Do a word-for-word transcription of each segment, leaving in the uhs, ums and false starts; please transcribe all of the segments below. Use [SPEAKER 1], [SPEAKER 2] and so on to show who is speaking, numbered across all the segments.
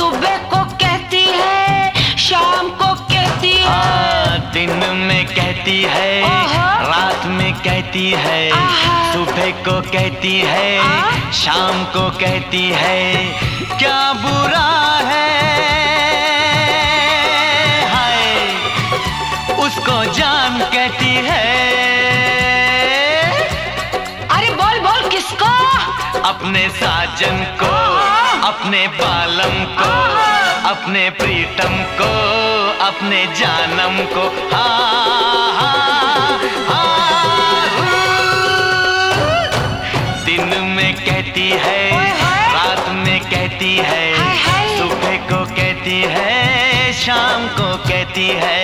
[SPEAKER 1] सुबह को कहती है, शाम को कहती है।
[SPEAKER 2] हाँ, दिन में कहती है, रात में कहती है, सुबह को कहती है, शाम को कहती है। क्या बुरा है हाय उसको जान कहती है।
[SPEAKER 1] अरे बोल बोल किसको?
[SPEAKER 2] अपने साजन को, अपने बालम को, अपने प्रीतम को, अपने जानम को। हाँ हाँ हाँ दिन में कहती है, रात में कहती है, सुबह को कहती है, शाम को कहती है।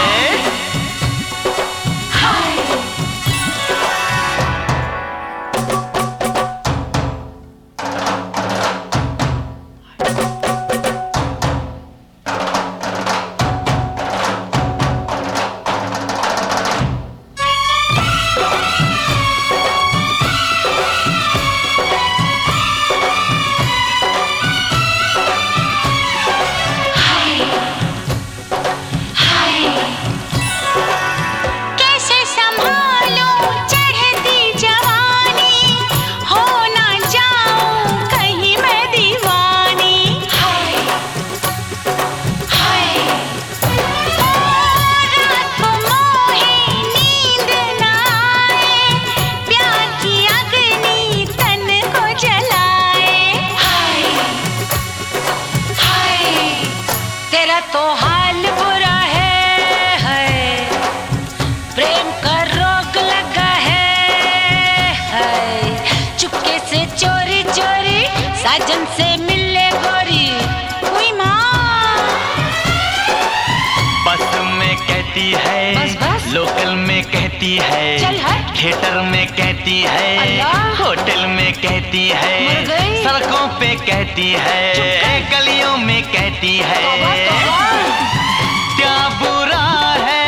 [SPEAKER 1] तो हाल बुरा है, है प्रेम का रोग लगा है, है चुपके से चोरी चोरी साजन से मिले गोरी। हुई माँ
[SPEAKER 2] बस में कहती है,
[SPEAKER 1] बस बस
[SPEAKER 2] लोकल में कहती है, थिएटर में कहती है, होटल में कहती है, सड़कों पे कहती है, गलियों में कहती है। क्या बुरा है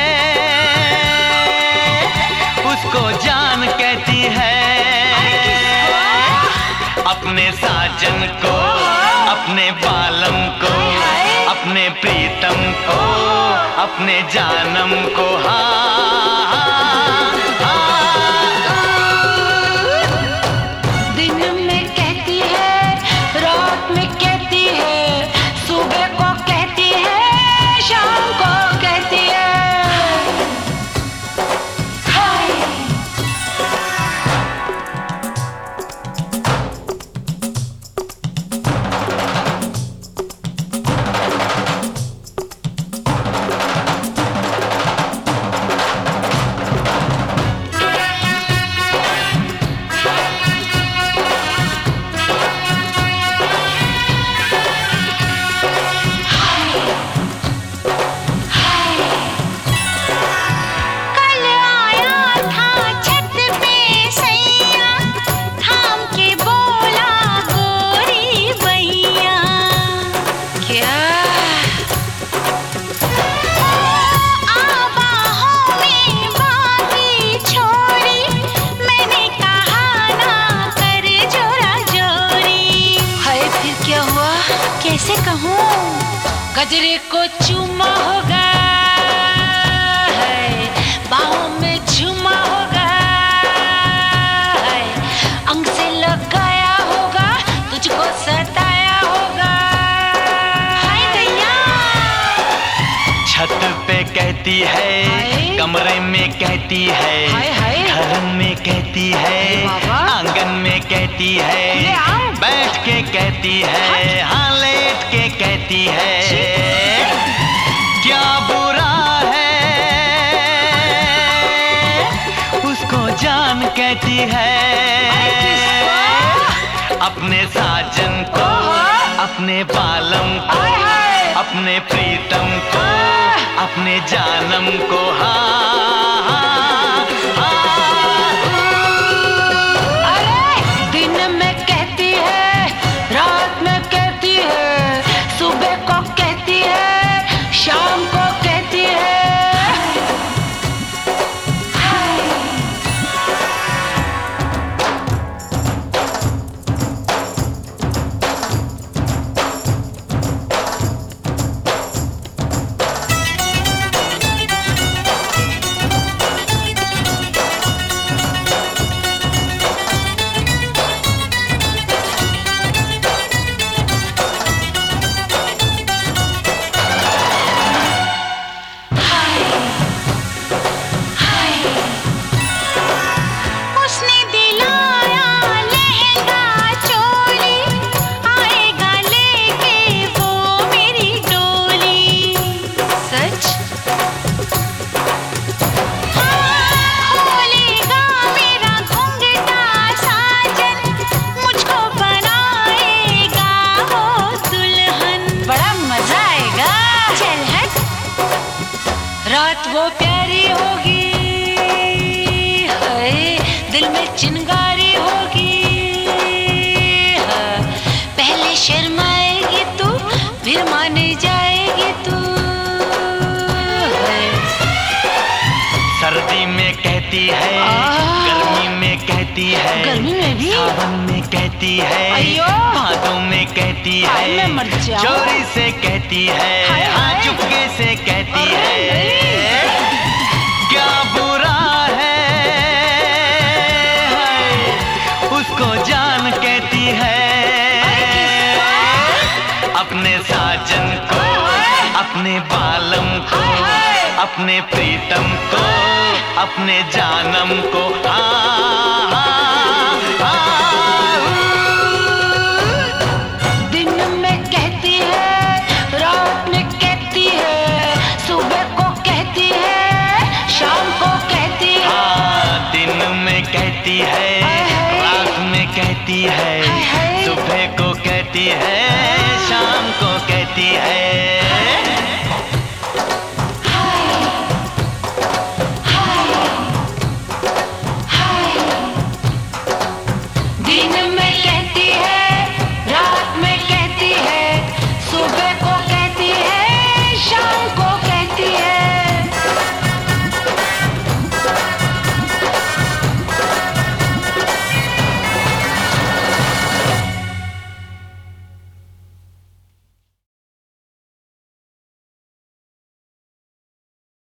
[SPEAKER 2] उसको जान कहती है। अपने साजन को, अपने बालम को, अपने प्रीतम को, अपने जानम को। हाँ हाँ
[SPEAKER 1] दिन में कहती है, रात में कहती है, सुबह को कहती है, शाम को कहती है। कैसे कहूँ गजरे को चूमा होगा, है बाहों में झूमा होगा, है अंग से लगाया होगा, तुझको सताया होगा। हाय दैया
[SPEAKER 2] छत पे कहती है, कमरे में कहती है, घर में कहती है, आंगन में कहती है, बैठ के कहती है, हाँ लेट के कहती है। क्या बुरा है उसको जान कहती है। अपने साजन को, अपने बालम को, अपने प्रीतम को, अपने जानम को। हाँ हाँ हाँ
[SPEAKER 1] अरे दिन में कहती है, रात में कहती है, सुबह को कहती है, शाम को कहती है। वो प्यारी होगी, हाय दिल में चिंगारी होगी, हाँ, पहले शर्माएगी तू फिर मान जाएगी तू, हाय।
[SPEAKER 2] सर्दी में कहती है, गर्मी में कहती है,
[SPEAKER 1] गर्मी में भी,
[SPEAKER 2] सावन में कहती है, भादों में कहती है, चोरी से कहती है, हाँ चुपके से कहती है, क्या बुरा है, है उसको जान कहती है, अपने साजन को, अपने बालम को, अपने प्रीतम को, अपने जानम को, हाँ, हाँ, हाँ।
[SPEAKER 1] दिन में कहती है, रात में कहती है, सुबह को कहती है, शाम को कहती है,
[SPEAKER 2] हाँ, दिन में कहती है, रात में कहती है, सुबह को कहती है, शाम को कहती है।